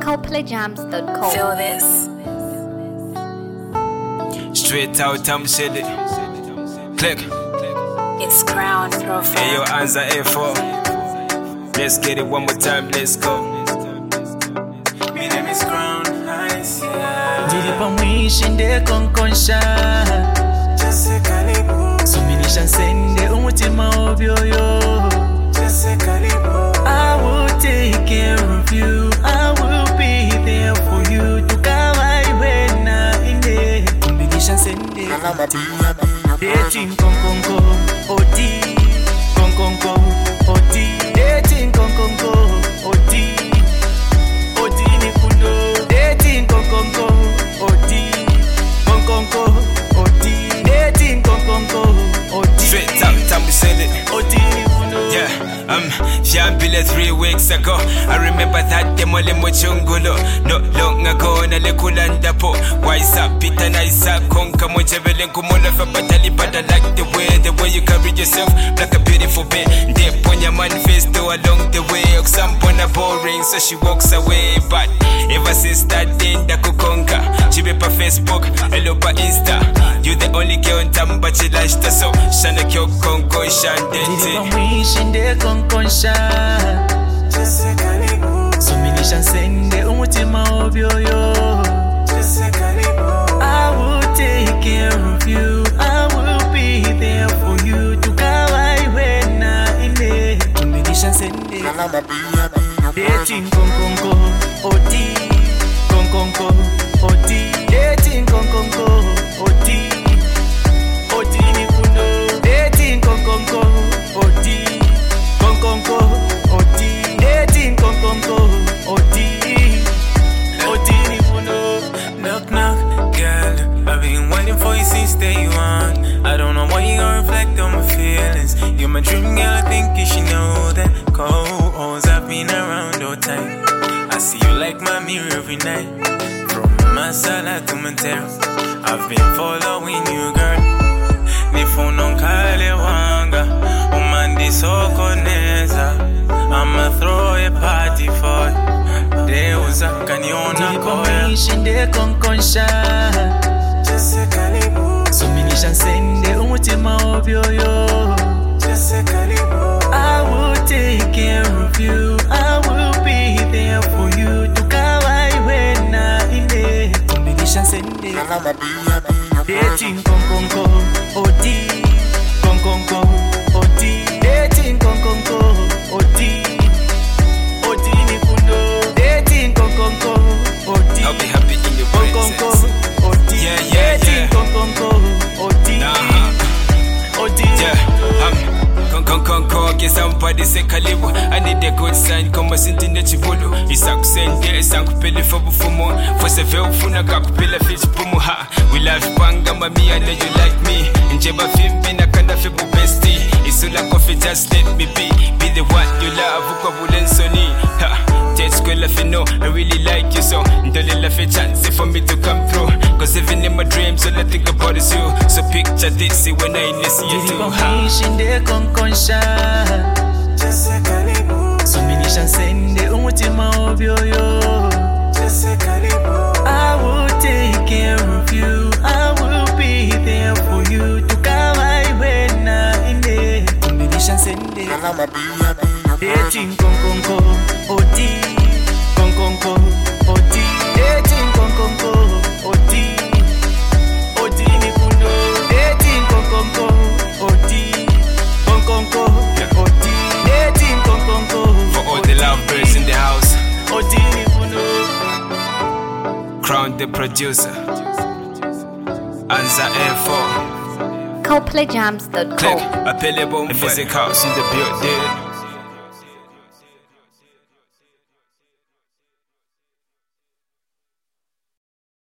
ColdPlayJams.com. Feel this. Straight out, I'm silly. Click. It's Crown Profile. Hey, yo, answer A4. Let's get it one more time, let's go. My name is Crown Ice, yeah. Dili pa mwishinde konkonsha Jesse Kalibu. Suminisha sende umutima obyoyo Jesse Kalibu. I will take care of you, I will be there for you. Tukawai wena inde Suminisha sende dating konkonko odi konkonko odi dating konkonko odi odi ni kuno dating konkonko odi konkonko odi dating konkonko odi Straight out, I'm silly. odi ni kuno Yeah, Fiambile 3 weeks ago. I remember that demole mochungulo. No long ago, na lekulanda po. Wise up, Peter Naisa, Konka Mojevele, Kumola for Batali, but I like the way you carry yourself, like a beautiful babe. Dip on your manifesto along the way. Oxampona boring, so she walks away. But ever since that day, Dakukonka, she be pa Facebook, hello pa Insta. You the only girl in town, but she likes the so. Shana Kyo Konko, Dili pa Shandente. mwishinde konkonsha Jesse Kalibu. Suminisha sende umutima obyoyo Jesse Kalibu. I will take care of you, I will be there for you. Tukawai wena inde Suminisha sende dating konkonko odi konkonko odi dating konkonko odi odi ni kuno dating konkonko odi konkonko odi dating konkonko odi odi ni kuno. Knock, knock, girl. I've been waiting for you since day one. I don't know why you don't reflect on my feelings. You're my dream girl, I think you should know that. Cause I've been around all time. I see you like my mirror every night. From my sala to my terrace, I've been following you, girl. Ni phone on Kale Wanga, Umandi Sokoneza. I'ma throw a party for you. Deusa Kanyona Dili pa Koya. mwishinde konkonsha Jesse Kalibu. Suminisha sende umutima obyoyo Jesse Kalibu. I will take care of you, I will be there for you. Tukawai wena inde Suminisha sende dating konkonko odi konkonko odi dating konkonko odi odi ni kuno dating konkonko odi I'll be happy in your konkonko presence. odi Yeah, yeah, dating yeah. konkonko odi odi Yeah, Konko, get somebody say Kalibu. I need a good sign, come as in the Chivulu. Isaku sende, Sanku Pele for Bufumo. For Seville Funa Kakupilla Fish Pumuha. We love Panga, Mami, I know you like me. In Jeba Fimbina Kanafibu Bestie. Isula Coffee, just let me be. Be the one you love, Ukabulen Sony. Test girl, if you know, I really like you so. Don't let a chance for me to come through. Cause even in my dreams, all I think about is you. So picture this, see when I listen you Dili too. pa mwishinde konkonsha Jesse Kalibu. Suminisha sende umutima obyoyo Jesse Kalibu. I will take care of you, I will be there for you. Tukawai wena inde Suminisha sende dating konkonko odi konkonko odi dating konkonko odi odi ni kuno dating konkonko odi konkonko odi dating konkonko For all the lovebirds in the house, odi ni kuno. Crown the producer. Anza A4. ColdPlayJams.com. Click, appelez bon, music house in the building.